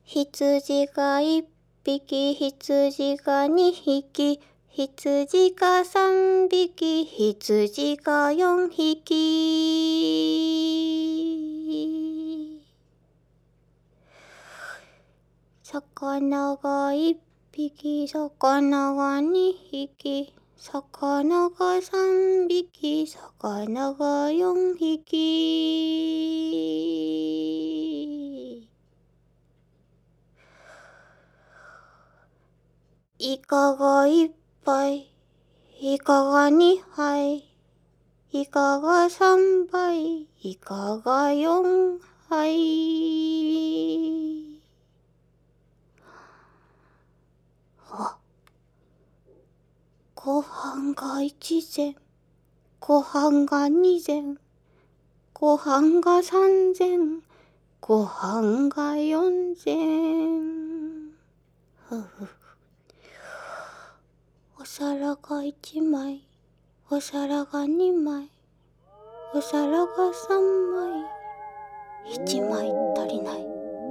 羊が1匹、羊が2匹、羊が3匹、羊が4匹。魚が1匹、魚が2匹、魚が3匹、魚が4匹。イカが1杯、イカが2杯、イカが3杯、イカが4杯。ご飯が1膳、ご飯が2膳、ご飯が3膳、ご飯が4膳。お皿が1枚、お皿が2枚、お皿が3枚、1枚足りない。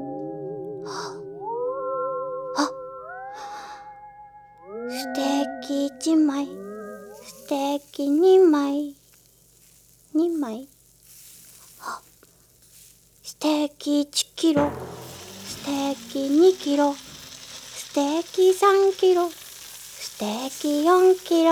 ステーキ1枚、ステーキ2枚、2枚。ステーキ1キロ、ステーキ2キロ、ステーキ3キロ、ステーキ4キロ。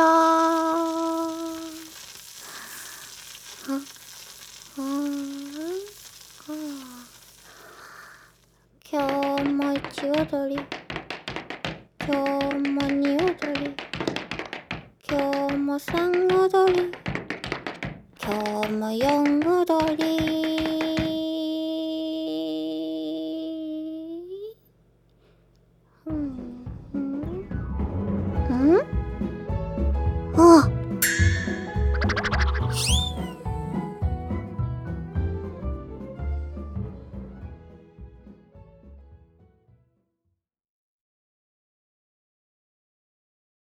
今日も1踊り、今日も2踊り、今日も3踊り、今日も4踊り。